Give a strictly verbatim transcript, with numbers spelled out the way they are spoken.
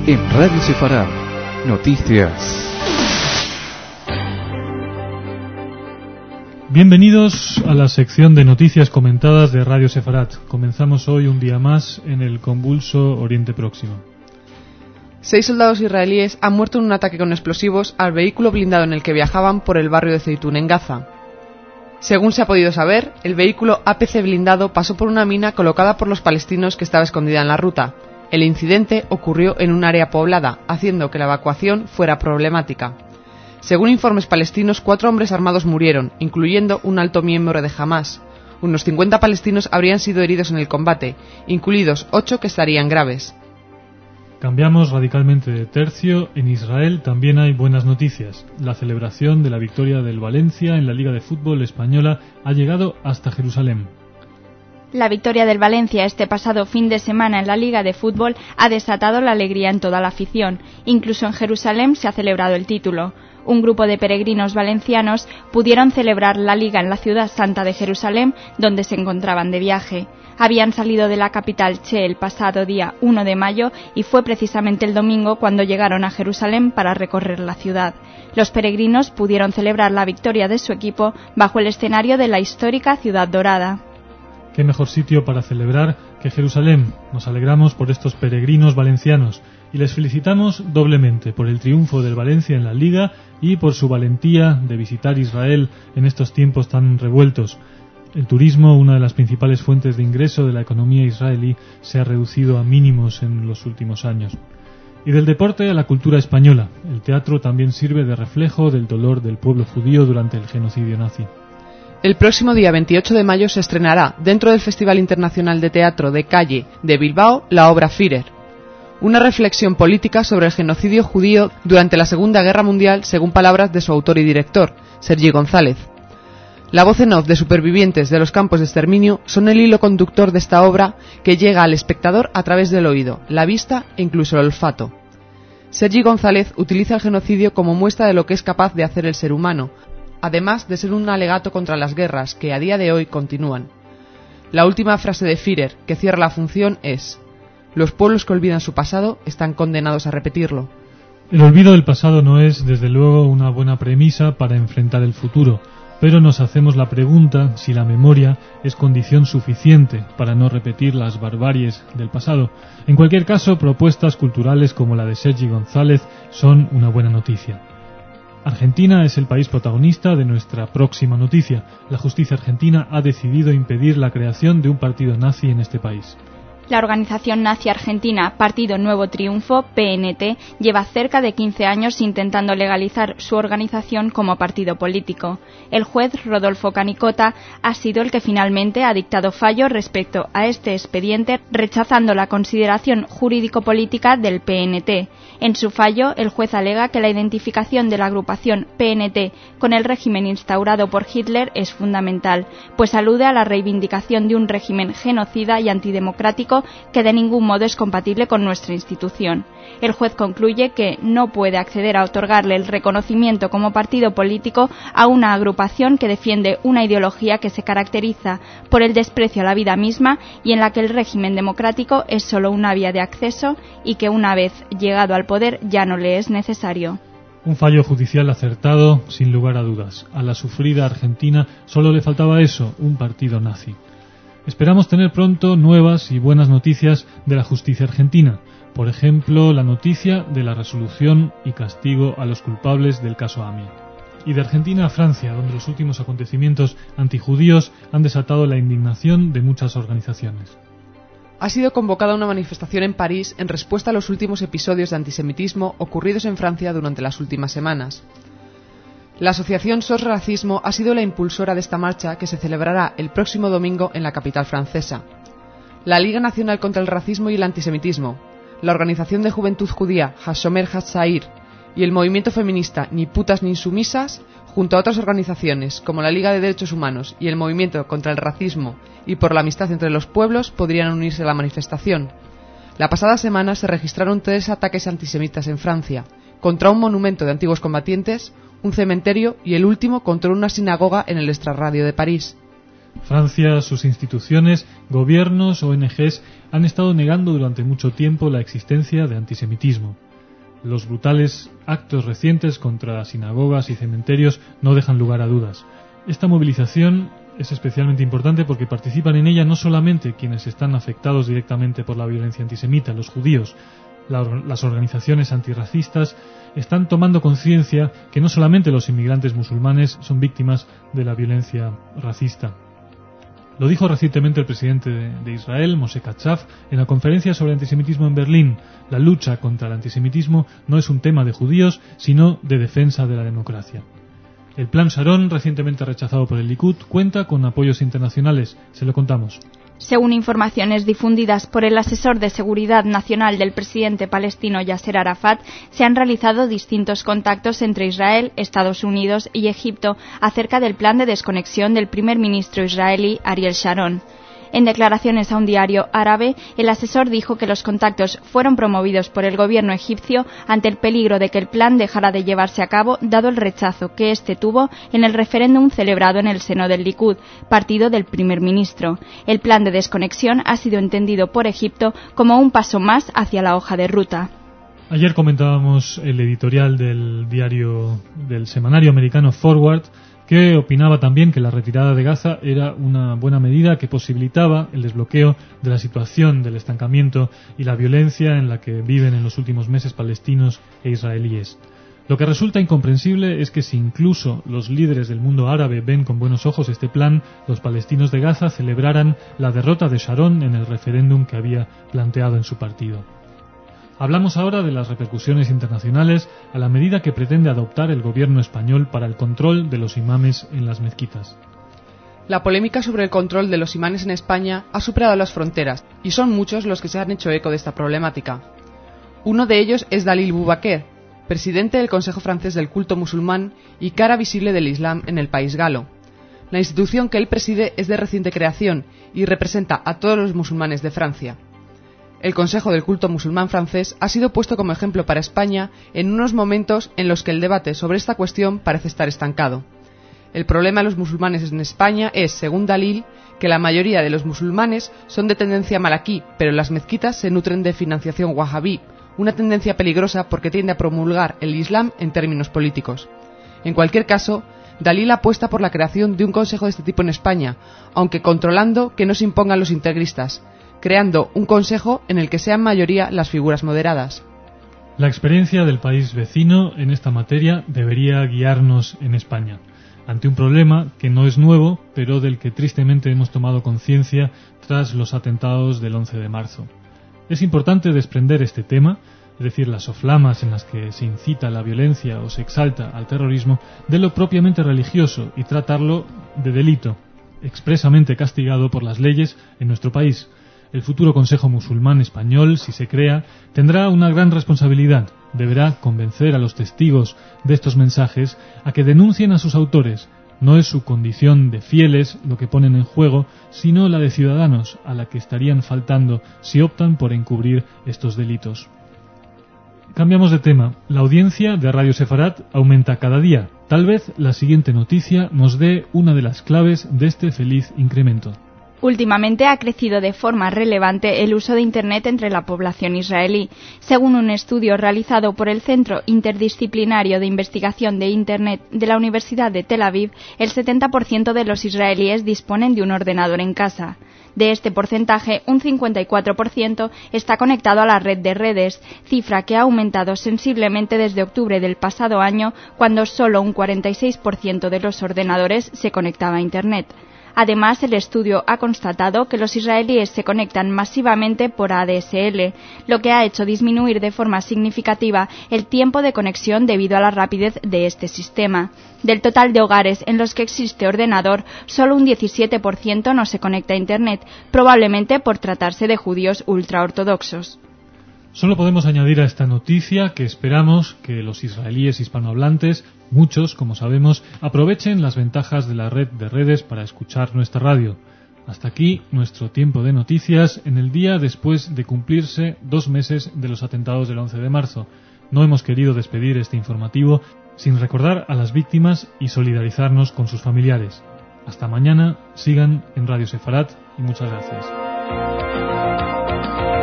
En Radio Sefarad, noticias. Bienvenidos a la sección de noticias comentadas de Radio Sefarad. Comenzamos hoy un día más en el convulso Oriente Próximo. Seis soldados israelíes han muerto en un ataque con explosivos al vehículo blindado en el que viajaban por el barrio de Zeitún en Gaza. Según se ha podido saber, el vehículo A P C blindado pasó por una mina colocada por los palestinos que estaba escondida en la ruta. El incidente ocurrió en un área poblada, haciendo que la evacuación fuera problemática. Según informes palestinos, cuatro hombres armados murieron, incluyendo un alto miembro de Hamás. Unos cincuenta palestinos habrían sido heridos en el combate, incluidos ocho que estarían graves. Cambiamos radicalmente de tercio. En Israel también hay buenas noticias. La celebración de la victoria del Valencia en la Liga de Fútbol Española ha llegado hasta Jerusalén. La victoria del Valencia este pasado fin de semana en la Liga de Fútbol ha desatado la alegría en toda la afición. Incluso en Jerusalén se ha celebrado el título. Un grupo de peregrinos valencianos pudieron celebrar la Liga en la ciudad santa de Jerusalén, donde se encontraban de viaje. Habían salido de la capital Che el pasado día uno de mayo y fue precisamente el domingo cuando llegaron a Jerusalén para recorrer la ciudad. Los peregrinos pudieron celebrar la victoria de su equipo bajo el escenario de la histórica Ciudad Dorada. ¿Qué mejor sitio para celebrar que Jerusalén? Nos alegramos por estos peregrinos valencianos y les felicitamos doblemente por el triunfo del Valencia en la Liga y por su valentía de visitar Israel en estos tiempos tan revueltos. El turismo, una de las principales fuentes de ingreso de la economía israelí, se ha reducido a mínimos en los últimos años. Y del deporte a la cultura española. El teatro también sirve de reflejo del dolor del pueblo judío durante el genocidio nazi. El próximo día veintiocho de mayo se estrenará, dentro del Festival Internacional de Teatro de Calle de Bilbao, la obra Führer, una reflexión política sobre el genocidio judío durante la Segunda Guerra Mundial, según palabras de su autor y director, Sergi González. La voz en off de supervivientes de los campos de exterminio son el hilo conductor de esta obra que llega al espectador a través del oído, la vista e incluso el olfato. Sergi González utiliza el genocidio como muestra de lo que es capaz de hacer el ser humano, además de ser un alegato contra las guerras que a día de hoy continúan. La última frase de Führer, que cierra la función, es: los pueblos que olvidan su pasado están condenados a repetirlo. El olvido del pasado no es, desde luego, una buena premisa para enfrentar el futuro, pero nos hacemos la pregunta si la memoria es condición suficiente para no repetir las barbaries del pasado. En cualquier caso, propuestas culturales como la de Sergi González son una buena noticia. Argentina es el país protagonista de nuestra próxima noticia. La justicia argentina ha decidido impedir la creación de un partido nazi en este país. La organización nazi argentina Partido Nuevo Triunfo, P N T, lleva cerca de quince años intentando legalizar su organización como partido político. El juez Rodolfo Canicota ha sido el que finalmente ha dictado fallo respecto a este expediente, rechazando la consideración jurídico-política del P N T. En su fallo, el juez alega que la identificación de la agrupación P N T con el régimen instaurado por Hitler es fundamental, pues alude a la reivindicación de un régimen genocida y antidemocrático que de ningún modo es compatible con nuestra institución. El juez concluye que no puede acceder a otorgarle el reconocimiento como partido político a una agrupación que defiende una ideología que se caracteriza por el desprecio a la vida misma y en la que el régimen democrático es solo una vía de acceso y que una vez llegado al poder ya no le es necesario. Un fallo judicial acertado, sin lugar a dudas. A la sufrida Argentina solo le faltaba eso, un partido nazi. Esperamos tener pronto nuevas y buenas noticias de la justicia argentina. Por ejemplo, la noticia de la resolución y castigo a los culpables del caso A M I. Y de Argentina a Francia, donde los últimos acontecimientos antijudíos han desatado la indignación de muchas organizaciones. Ha sido convocada una manifestación en París en respuesta a los últimos episodios de antisemitismo ocurridos en Francia durante las últimas semanas. La asociación S O S Racismo ha sido la impulsora de esta marcha que se celebrará el próximo domingo en la capital francesa. La Liga Nacional contra el Racismo y el Antisemitismo, la Organización de Juventud Judía Hashomer Hatzair y el movimiento feminista Ni Putas Ni Insumisas, junto a otras organizaciones como la Liga de Derechos Humanos y el Movimiento contra el Racismo y por la Amistad entre los Pueblos, podrían unirse a la manifestación. La pasada semana se registraron tres ataques antisemitas en Francia, contra un monumento de antiguos combatientes, un cementerio y el último contra una sinagoga en el extrarradio de París. Francia, sus instituciones, gobiernos, O N Ges han estado negando durante mucho tiempo la existencia de antisemitismo. Los brutales actos recientes contra sinagogas y cementerios no dejan lugar a dudas. Esta movilización es especialmente importante porque participan en ella no solamente quienes están afectados directamente por la violencia antisemita, los judíos. La, las organizaciones antirracistas están tomando conciencia que no solamente los inmigrantes musulmanes son víctimas de la violencia racista. Lo dijo recientemente el presidente de Israel, Moshe Katsav, en la conferencia sobre antisemitismo en Berlín. La lucha contra el antisemitismo no es un tema de judíos, sino de defensa de la democracia. El Plan Sharon, recientemente rechazado por el Likud, cuenta con apoyos internacionales. Se lo contamos. Según informaciones difundidas por el asesor de seguridad nacional del presidente palestino Yasser Arafat, se han realizado distintos contactos entre Israel, Estados Unidos y Egipto acerca del plan de desconexión del primer ministro israelí Ariel Sharon. En declaraciones a un diario árabe, el asesor dijo que los contactos fueron promovidos por el gobierno egipcio ante el peligro de que el plan dejara de llevarse a cabo dado el rechazo que éste tuvo en el referéndum celebrado en el seno del Likud, partido del primer ministro. El plan de desconexión ha sido entendido por Egipto como un paso más hacia la hoja de ruta. Ayer comentábamos el editorial del diario del semanario americano Forward, que opinaba también que la retirada de Gaza era una buena medida que posibilitaba el desbloqueo de la situación del estancamiento y la violencia en la que viven en los últimos meses palestinos e israelíes. Lo que resulta incomprensible es que si incluso los líderes del mundo árabe ven con buenos ojos este plan, los palestinos de Gaza celebraran la derrota de Sharon en el referéndum que había planteado en su partido. Hablamos ahora de las repercusiones internacionales a la medida que pretende adoptar el gobierno español para el control de los imames en las mezquitas. La polémica sobre el control de los imanes en España ha superado las fronteras y son muchos los que se han hecho eco de esta problemática. Uno de ellos es Dalil Boubaker, presidente del Consejo Francés del Culto Musulmán y cara visible del Islam en el país galo. La institución que él preside es de reciente creación y representa a todos los musulmanes de Francia. El Consejo del Culto Musulmán francés ha sido puesto como ejemplo para España en unos momentos en los que el debate sobre esta cuestión parece estar estancado. El problema de los musulmanes en España es, según Dalil, que la mayoría de los musulmanes son de tendencia malaquí, pero las mezquitas se nutren de financiación wahabí, una tendencia peligrosa porque tiende a promulgar el Islam en términos políticos. En cualquier caso, Dalil apuesta por la creación de un consejo de este tipo en España, aunque controlando que no se impongan los integristas, creando un consejo en el que sean mayoría las figuras moderadas. La experiencia del país vecino en esta materia debería guiarnos en España, ante un problema que no es nuevo, pero del que tristemente hemos tomado conciencia tras los atentados del once de marzo. Es importante desprender este tema, es decir, las soflamas en las que se incita a la violencia o se exalta al terrorismo, de lo propiamente religioso y tratarlo de delito, expresamente castigado por las leyes en nuestro país. El futuro Consejo Musulmán Español, si se crea, tendrá una gran responsabilidad. Deberá convencer a los testigos de estos mensajes a que denuncien a sus autores. No es su condición de fieles lo que ponen en juego, sino la de ciudadanos a la que estarían faltando si optan por encubrir estos delitos. Cambiamos de tema. La audiencia de Radio Sefarat aumenta cada día. Tal vez la siguiente noticia nos dé una de las claves de este feliz incremento. Últimamente ha crecido de forma relevante el uso de Internet entre la población israelí. Según un estudio realizado por el Centro Interdisciplinario de Investigación de Internet de la Universidad de Tel Aviv, el setenta por ciento de los israelíes disponen de un ordenador en casa. De este porcentaje, un cincuenta y cuatro por ciento está conectado a la red de redes, cifra que ha aumentado sensiblemente desde octubre del pasado año, cuando solo un cuarenta y seis por ciento de los ordenadores se conectaba a Internet. Además, el estudio ha constatado que los israelíes se conectan masivamente por A D S L, lo que ha hecho disminuir de forma significativa el tiempo de conexión debido a la rapidez de este sistema. Del total de hogares en los que existe ordenador, solo un diecisiete por ciento no se conecta a Internet, probablemente por tratarse de judíos ultraortodoxos. Solo podemos añadir a esta noticia que esperamos que los israelíes hispanohablantes, muchos, como sabemos, aprovechen las ventajas de la red de redes para escuchar nuestra radio. Hasta aquí nuestro tiempo de noticias en el día después de cumplirse dos meses de los atentados del once de marzo. No hemos querido despedir este informativo sin recordar a las víctimas y solidarizarnos con sus familiares. Hasta mañana, sigan en Radio Sefarat y muchas gracias.